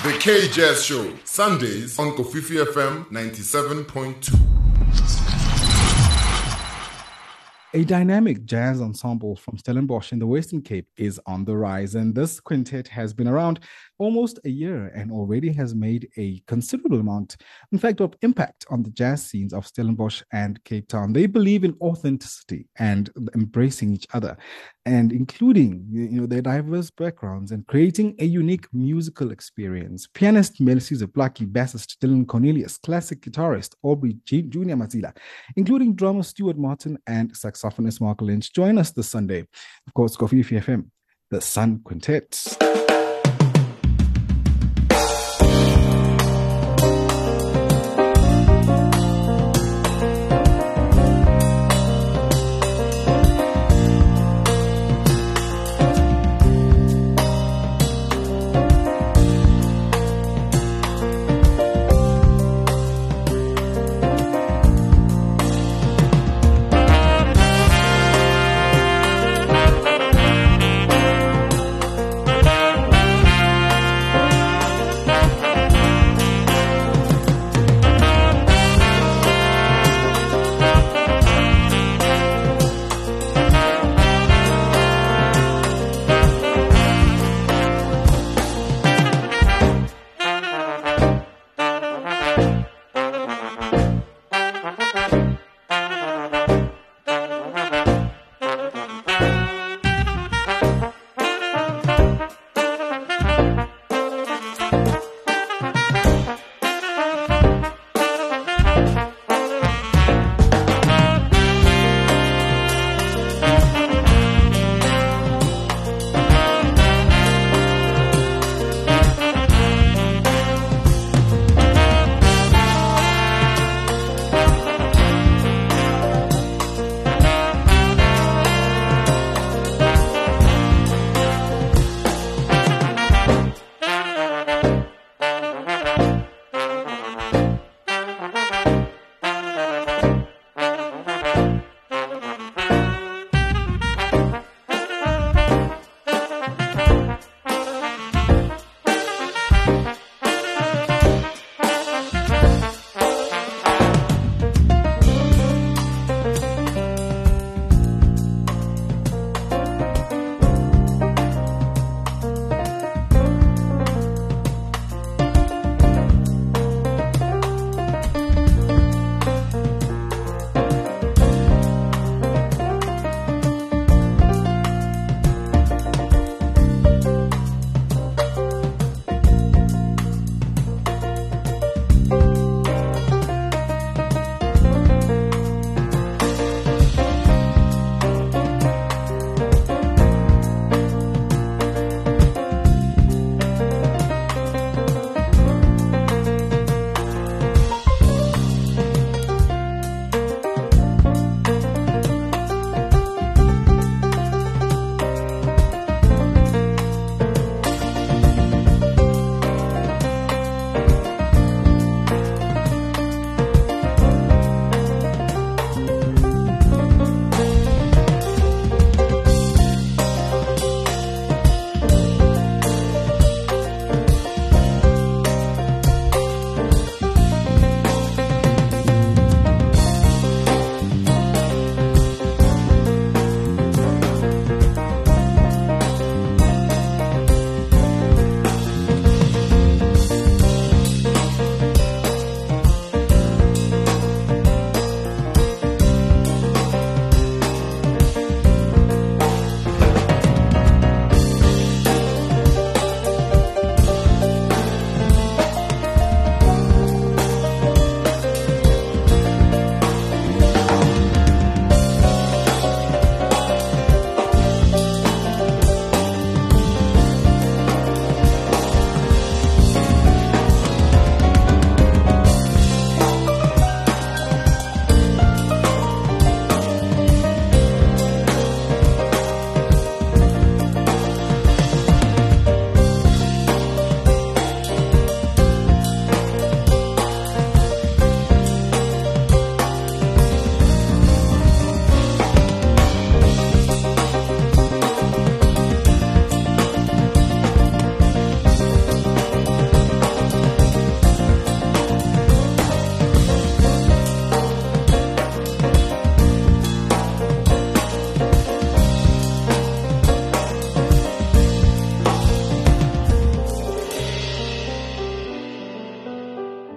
The K-Jazz Show, Sundays on Kofifi FM 97.2. A dynamic jazz ensemble from Stellenbosch in the Western Cape is on the rise, and this quintet has been around almost a year and already has made a considerable amount, in fact, of impact on the jazz scenes of Stellenbosch and Cape Town. They believe in authenticity and embracing each other, and including their diverse backgrounds and creating a unique musical experience. Pianist Melisi Ziplaki, bassist Dylan Cornelius, classic guitarist Aubrey Junior Mazila, including drummer Stuart Martin and saxophonist Mark Lynch, join us this Sunday. Of course, Kofifi FM, the Sun Quintet.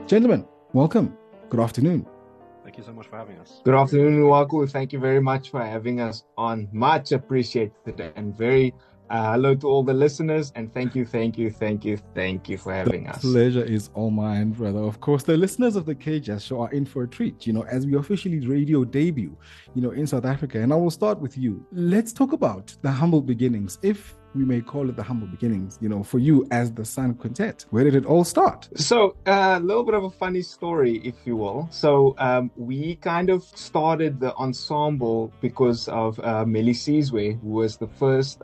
Gentlemen, welcome. Good afternoon. Thank you so much for having us. Good afternoon, Nwaku. Thank you very much for having us on. Much appreciated, and very hello to all the listeners, and thank you for having us. The pleasure is all mine, brother. Of course, the listeners of the K-Jazz Show are in for a treat, as we officially radio debut, in South Africa. And I will start with you. Let's talk about the humble beginnings, if we may call it the humble beginnings, for you as the Sun Quintet. Where did it all start? So a little bit of a funny story, if you will. So we kind of started the ensemble because of Melly Sizwe, who was the first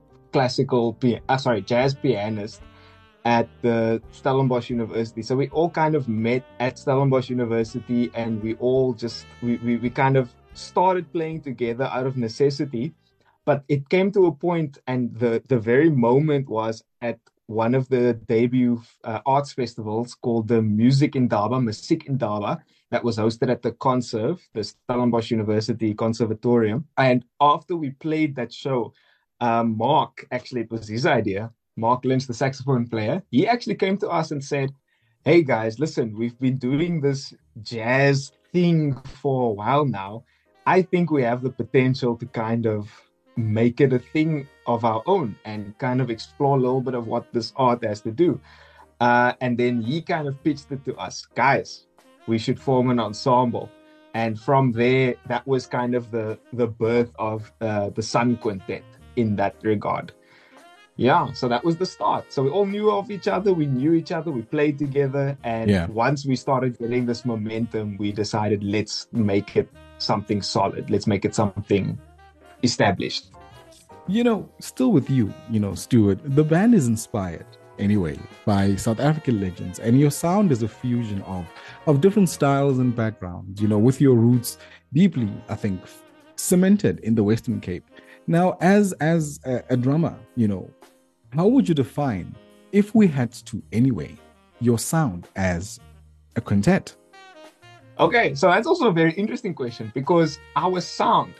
jazz pianist at the Stellenbosch University. So we all kind of met at Stellenbosch University, and we all just we kind of started playing together out of necessity. But it came to a point, and the very moment was at one of the debut arts festivals called the Music Indaba, that was hosted at the Conserv, the Stellenbosch University Conservatorium. And after we played that show, Mark, actually it was his idea, Mark Lynch, the saxophone player, he actually came to us and said, "Hey guys, listen, we've been doing this jazz thing for a while now. I think we have the potential to kind of make it a thing of our own and kind of explore a little bit of what this art has to do." And then he kind of pitched it to us. "Guys, we should form an ensemble." And from there, that was kind of the birth of the Sun Quintet in that regard. Yeah, so that was the start. So we all knew of each other, we played together. And once we started getting this momentum, we decided, let's make it something solid. Let's make it something established. Still with you, Stuart, the band is inspired anyway by South African legends, and your sound is a fusion of different styles and backgrounds, with your roots deeply, I think, cemented in the Western Cape. Now, as a drummer, how would you define, if we had to anyway, your sound as a quintet? Okay, so that's also a very interesting question, because our sound,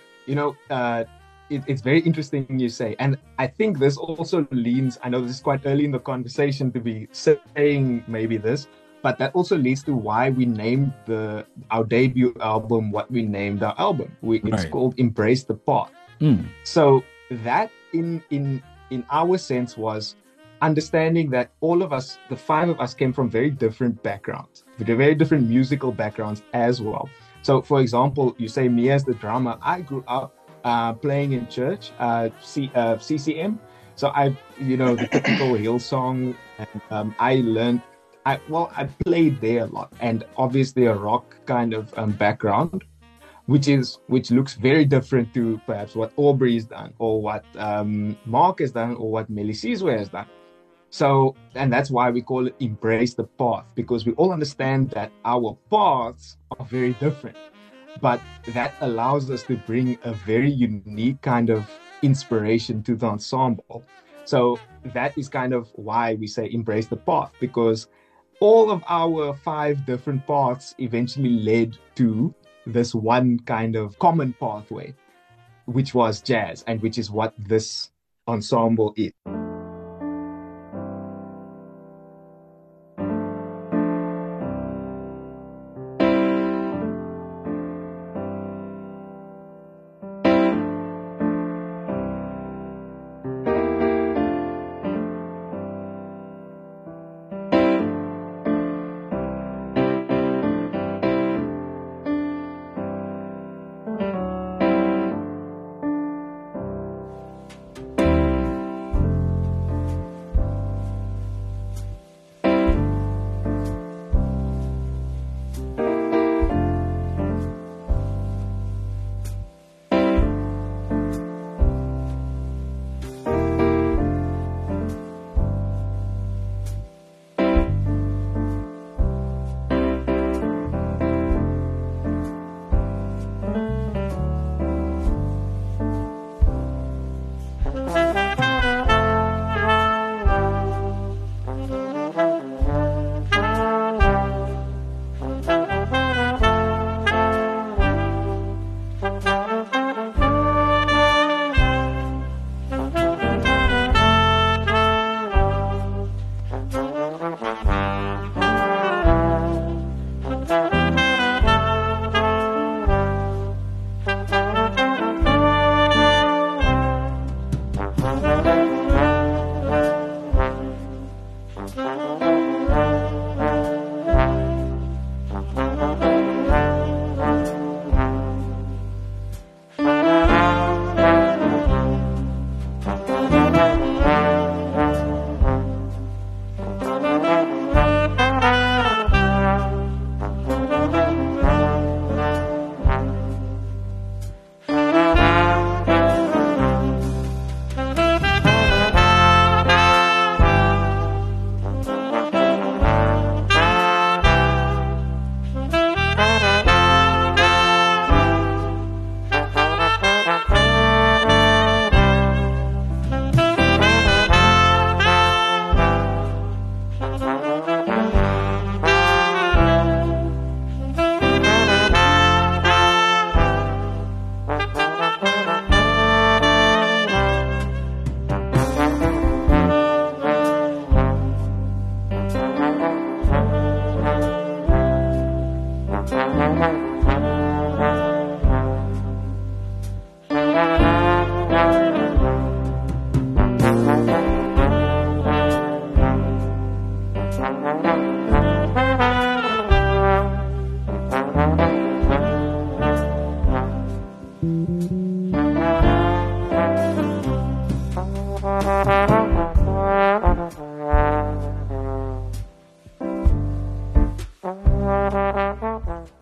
it's very interesting you say. And I think this also leans, I know this is quite early in the conversation to be saying maybe this, but that also leads to why we named our debut album what we named our album. It's called Embrace the Path. So that in our sense was understanding that all of us, the five of us, came from very different backgrounds, very different musical backgrounds as well. So for example, you say me as the drummer, I grew up playing in church, CCM. So I the typical Hillsong, and I played there a lot, and obviously a rock kind of background, which looks very different to perhaps what Aubrey's done, or what Mark has done, or what Melly Sizwe has done. So, and that's why we call it Embrace the Path, because we all understand that our paths are very different, but that allows us to bring a very unique kind of inspiration to the ensemble. So that is kind of why we say Embrace the Path, because all of our 5 different paths eventually led to this one kind of common pathway, which was jazz, and which is what this ensemble is.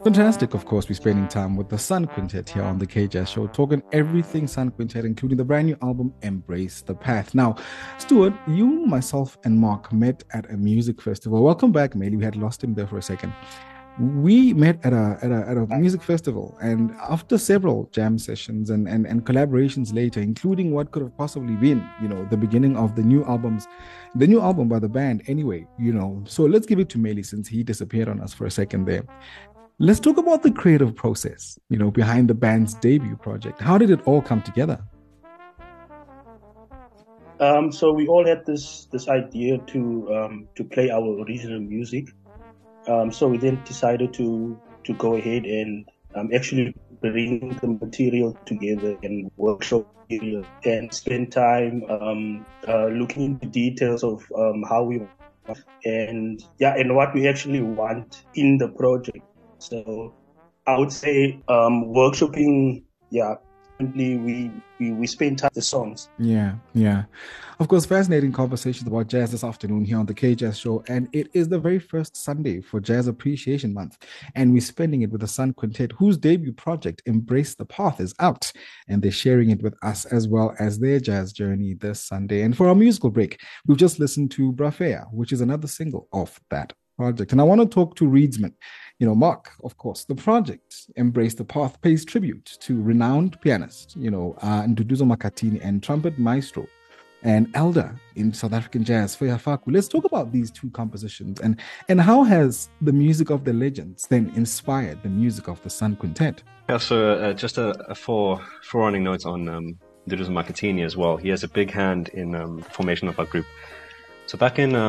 Fantastic, of course. We're spending time with the Sun Quintet here on the KJazz Show, talking everything Sun Quintet, including the brand new album, Embrace the Path. Now, Stuart, you, myself, and Mark met at a music festival. Welcome back, Meili. We had lost him there for a second. We met at a music festival, and after several jam sessions and collaborations later, including what could have possibly been, the beginning of the new album by the band anyway, So let's give it to Meili since he disappeared on us for a second there. Let's talk about the creative process, behind the band's debut project. How did it all come together? So we all had this idea to play our original music. So we then decided to go ahead and actually bring the material together and workshop it and spend time looking into details of how we want and what we actually want in the project. So I would say workshopping, we spend time with the songs. Yeah. Of course, fascinating conversations about jazz this afternoon here on the KJazz Show. And it is the very first Sunday for Jazz Appreciation Month. And we're spending it with the Sun Quintet, whose debut project, Embrace the Path, is out. And they're sharing it with us as well as their jazz journey this Sunday. And for our musical break, we've just listened to Brafea, which is another single of that project. And I want to talk to Reedsman. Mark, of course, the project Embrace the Path pays tribute to renowned pianist, Nduduzo Makhathini, and trumpet maestro and elder in South African jazz, Feya Faku. Let's talk about these two compositions and how has the music of the legends then inspired the music of the Sun Quintet? Yeah, so just a forewarning note on Nduduzo Makhathini as well. He has a big hand in the formation of our group. So back in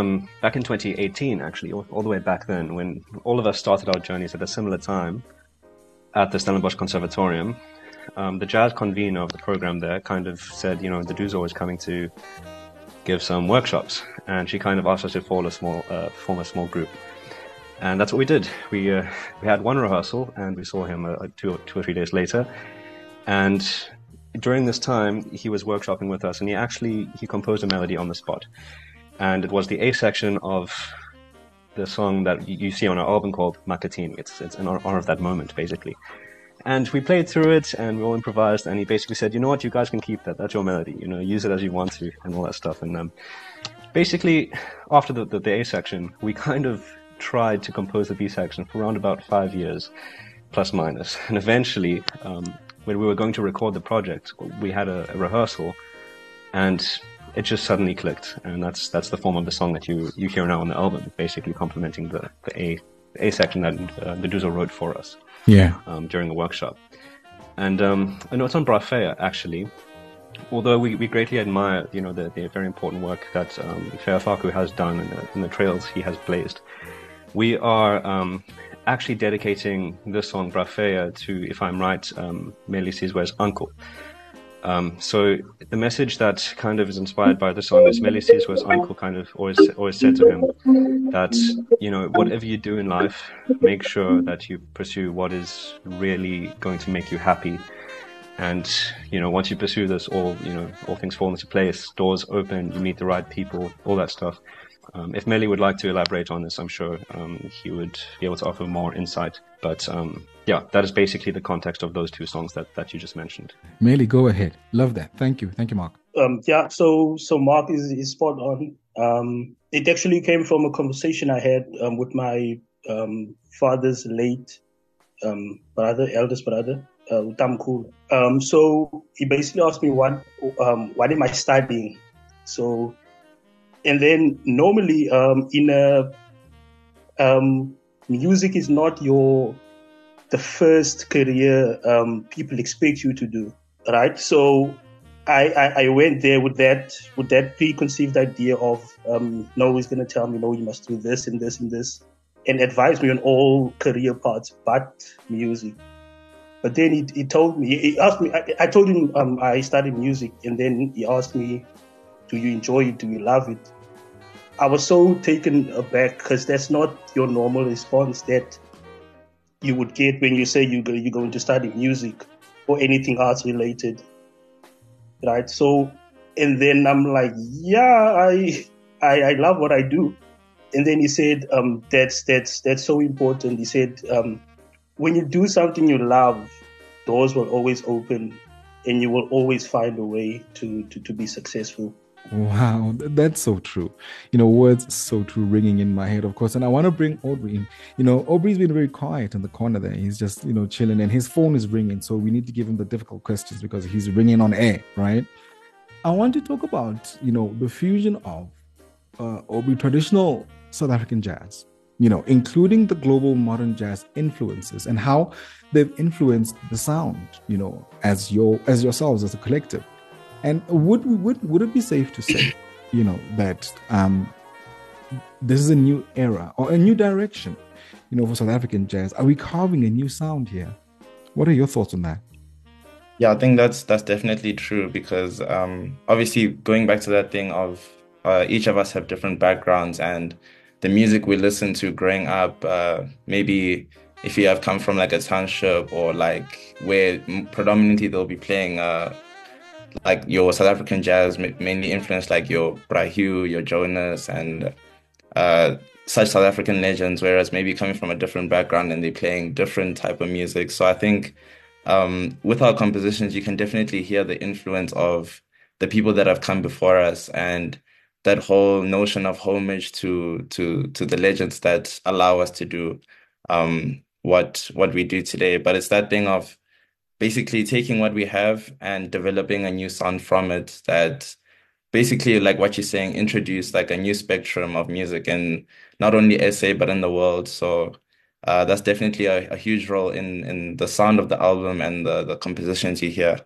2018, actually, all the way back then, when all of us started our journeys at a similar time at the Stellenbosch Conservatorium, the jazz convener of the program there kind of said, Nduduzo is coming to give some workshops, and she kind of asked us to form a small group, and that's what we did. We had one rehearsal, and we saw him 2 or 3 days later, and during this time he was workshopping with us, and he composed a melody on the spot. And it was the A section of the song that you see on our album called Makhathini. It's in honor of that moment, basically. And we played through it, and we all improvised, and he basically said, you know what, you guys can keep that. That's your melody. Use it as you want to, and all that stuff. And basically, after the A section, we kind of tried to compose the B section for around about 5 years, plus minus. And eventually, when we were going to record the project, we had a rehearsal, and it just suddenly clicked, and that's the form of the song that you hear now on the album, basically complementing the A section that Nduduzo wrote for us during the workshop. And I know it's on Brafea, actually, although we greatly admire the very important work that Feya Faku has done in the trails he has blazed. We are actually dedicating this song Brafea to, if I'm right, Meili Sizwe's uncle. So the message that kind of is inspired by the song is Meili Sizwe's uncle kind of always said to him that, whatever you do in life, make sure that you pursue what is really going to make you happy. And, once you pursue this, all things fall into place, doors open, you meet the right people, all that stuff. If Meili would like to elaborate on this, I'm sure he would be able to offer more insight. But that is basically the context of those two songs that you just mentioned. Meili, go ahead. Love that. Thank you, Mark. So Mark is spot on. It actually came from a conversation I had with my father's late eldest brother, Utamkhulu. So he basically asked me what am I studying? So. And then normally music is not the first career people expect you to do, right? So I went there with that preconceived idea of no, he's going to tell me, no, you must do this and this and this, and advise me on all career paths but music. But then he told me, he asked me, I told him I studied music, and then he asked me, do you enjoy it? Do you love it? I was so taken aback because that's not your normal response that you would get when you say you're going to study music or anything arts related, right? So, and then I'm like, I love what I do. And then he said, that's so important. He said, when you do something you love, doors will always open, and you will always find a way to be successful. Wow, that's so true. Words so true ringing in my head, of course. And I want to bring Aubrey in. Aubrey's been very quiet in the corner there. He's just, chilling, and his phone is ringing. So we need to give him the difficult questions because he's ringing on air, right? I want to talk about, the fusion of Aubrey traditional South African jazz, including the global modern jazz influences and how they've influenced the sound, as yourselves as a collective. And would it be safe to say, that this is a new era or a new direction, for South African jazz? Are we carving a new sound here? What are your thoughts on that? Yeah, I think that's definitely true because obviously going back to that thing of each of us have different backgrounds, and the music we listen to growing up, maybe if you have come from like a township or like where predominantly they'll be playing like your South African jazz, mainly influenced like your Brahu, your Jonas, and such South African legends, whereas maybe coming from a different background and they're playing different type of music. So I think with our compositions, you can definitely hear the influence of the people that have come before us, and that whole notion of homage to the legends that allow us to do what we do today. But it's that thing of basically taking what we have and developing a new sound from it that basically, like what you're saying, introduce like a new spectrum of music in not only SA but in the world. So that's definitely a huge role in the sound of the album and the compositions you hear.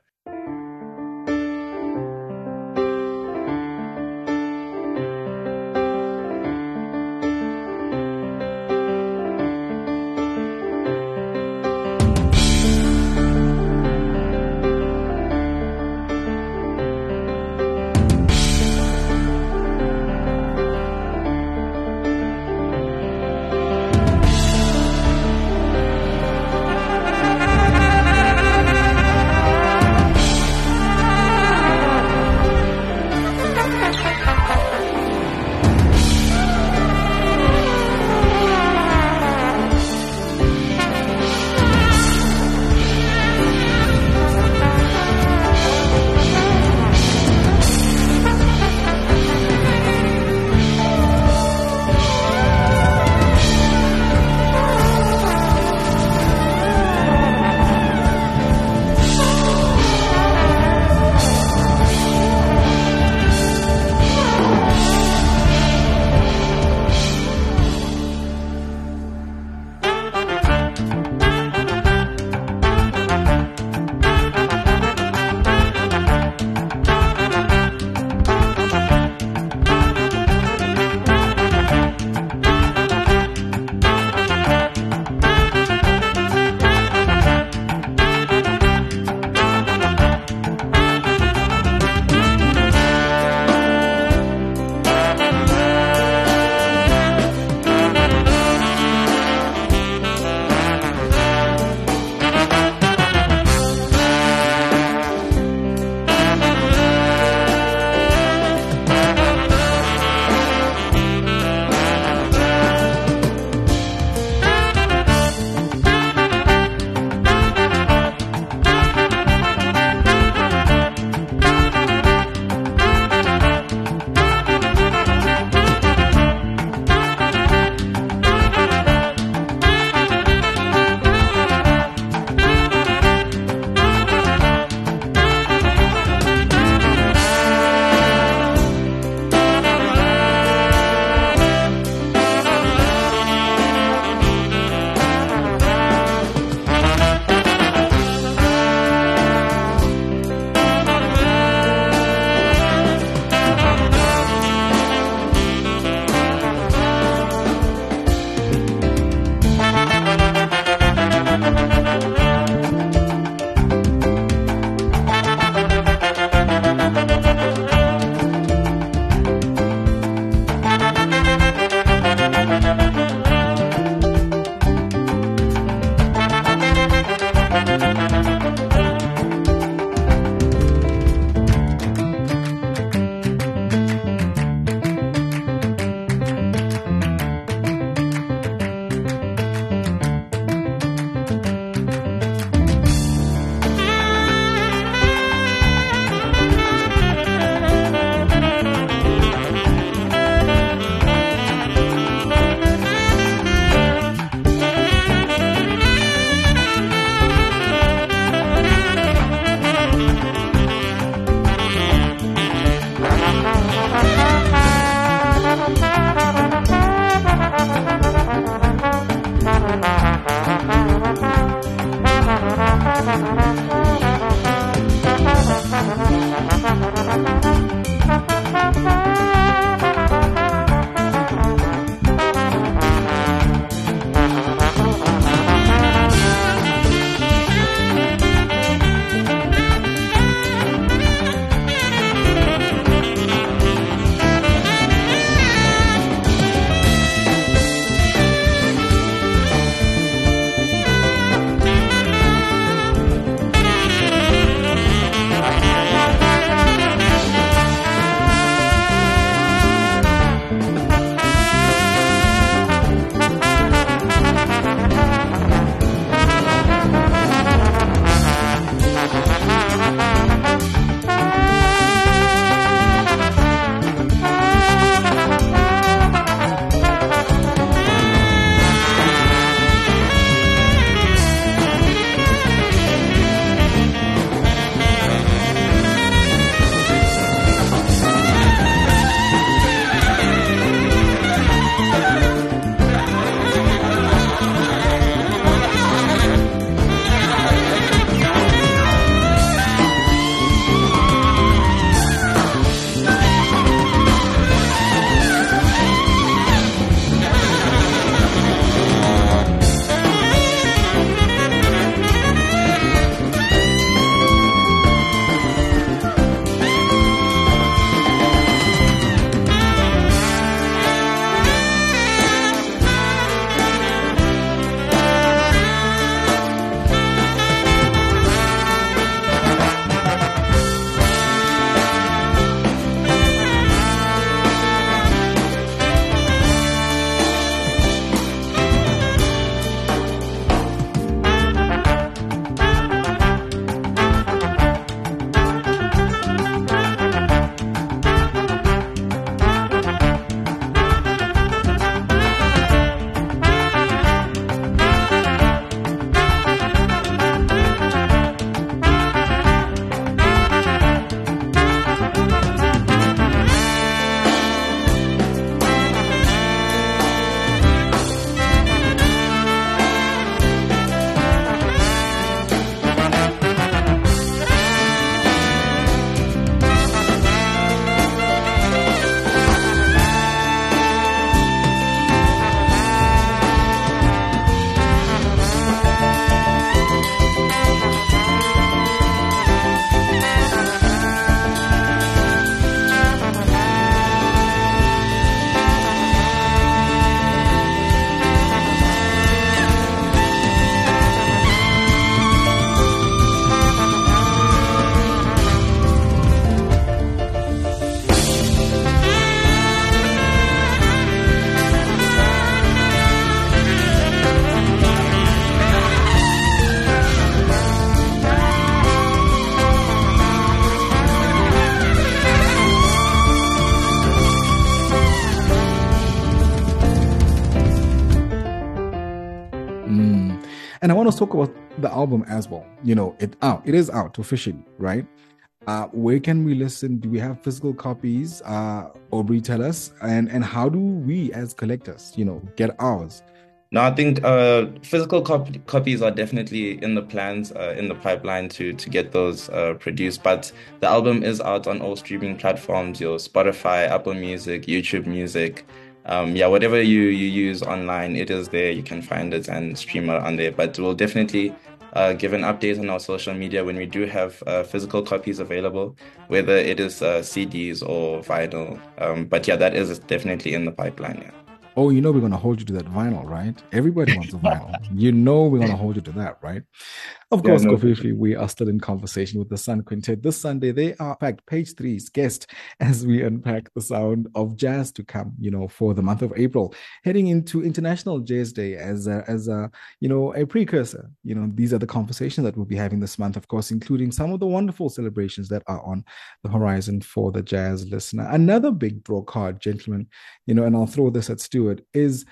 And I want to talk about the album as well. It is out officially, right? Where can we listen? Do we have physical copies? Aubrey, tell us. And how do we as collectors, get ours? No, I think physical copies are definitely in the plans, in the pipeline to get those produced. But the album is out on all streaming platforms, your Spotify, Apple Music, YouTube Music. Whatever you use online, it is there. You can find it and stream it on there. But we'll definitely give an update on our social media when we do have physical copies available, whether it is CDs or vinyl. But yeah, that is definitely in the pipeline. Yeah. Oh, we're going to hold you to that vinyl, right? Everybody wants a vinyl. We're going to hold you to that, right? Of course, Kofifi, we are still in conversation with the Sun Quintet. This Sunday, they are, in fact, Page 3's guest as we unpack the sound of jazz to come, for the month of April, heading into International Jazz Day as a precursor. These are the conversations that we'll be having this month, of course, including some of the wonderful celebrations that are on the horizon for the jazz listener. Another big draw card, gentlemen, and I'll throw this at Stuart, is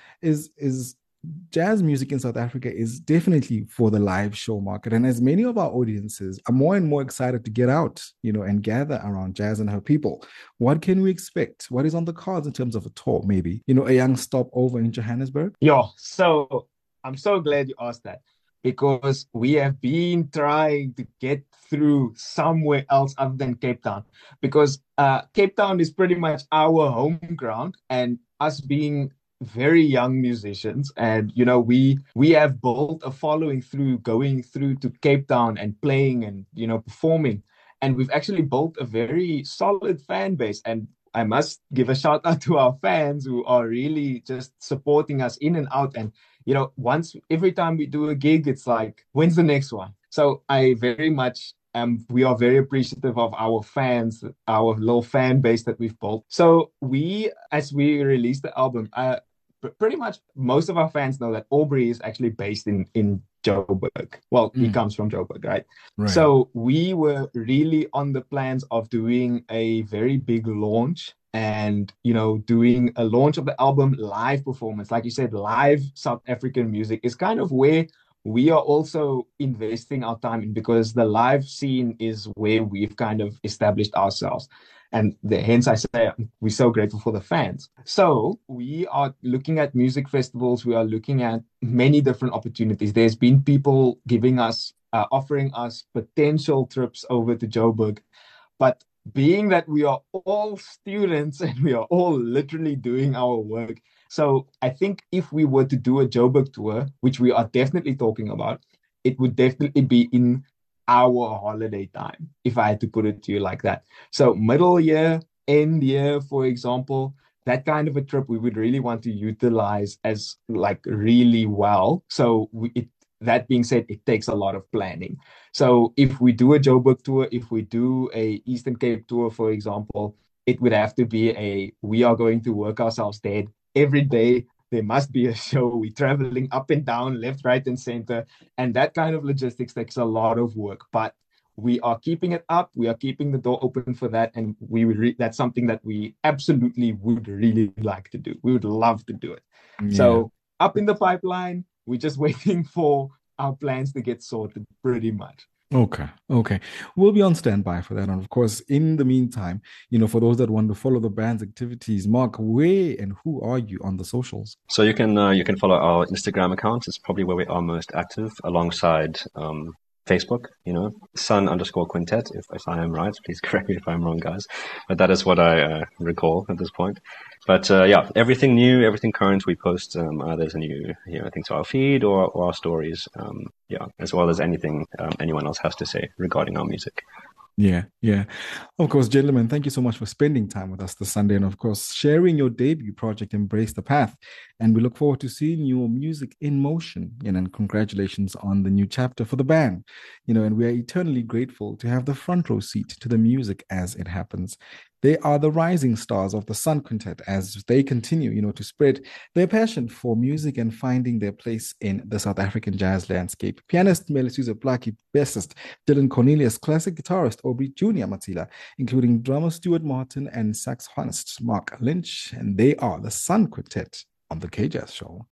jazz music in South Africa is definitely for the live show market. And as many of our audiences are more and more excited to get out, and gather around Jazz and Her People, what can we expect? What is on the cards in terms of a tour, maybe? A young stop over in Johannesburg? Yeah, so I'm so glad you asked that, because we have been trying to get through somewhere else other than Cape Town, because Cape Town is pretty much our home ground, and us being very young musicians, and we have built a following through going through to Cape Town and playing and performing, and we've actually built a very solid fan base. And I must give a shout out to our fans who are really just supporting us in and out. And every time we do a gig, it's like, when's the next one? So I very much we are very appreciative of our fans, our little fan base that we've built. So as we release the album, pretty much most of our fans know that Aubrey is actually based in Joburg. Well, he comes from Joburg, right? So we were really on the plans of doing a very big launch and, doing a launch of the album, live performance. Like you said, live South African music is kind of where we are also investing our time in, because the live scene is where we've kind of established ourselves. And hence I say we're so grateful for the fans. So we are looking at music festivals. We are looking at many different opportunities. There's been people offering us potential trips over to Joburg. But being that we are all students and we are all literally doing our work, so I think if we were to do a Joburg tour, which we are definitely talking about, it would definitely be in our holiday time, if I had to put it to you like that. So middle year, end year, for example, that kind of a trip we would really want to utilize as really well. So that being said, it takes a lot of planning. So if we do a Joburg tour, if we do a Eastern Cape tour, for example, it would have to be we are going to work ourselves dead every day. There must be a show. We're traveling up and down, left, right, and center. And that kind of logistics takes a lot of work. But we are keeping it up. We are keeping the door open for that. And that's something that we absolutely would really like to do. We would love to do it. Yeah. So up in the pipeline, we're just waiting for our plans to get sorted pretty much. Okay. We'll be on standby for that. And of course, in the meantime, for those that want to follow the band's activities, Mark, where and who are you on the socials? So you can follow our Instagram account. It's probably where we are most active, alongside Facebook, Sun_Quintet, if I am right. Please correct me if I'm wrong, guys. But that is what I recall at this point. But everything new, everything current, we post either a new thing to our feed or our stories, as well as anything anyone else has to say regarding our music. Yeah. Of course, gentlemen, thank you so much for spending time with us this Sunday and, of course, sharing your debut project, Embrace the Path. And we look forward to seeing your music in motion. And congratulations on the new chapter for the band. And we are eternally grateful to have the front row seat to the music as it happens. They are the rising stars of the Sun Quintet as they continue, to spread their passion for music and finding their place in the South African jazz landscape. Pianist Melisuzwe Plaki, bassist Dylan Cornelius, classic guitarist Aubrey Jr. Matila, including drummer Stuart Martin and saxophonist Mark Lynch. And they are the Sun Quintet on the K-Jazz Show.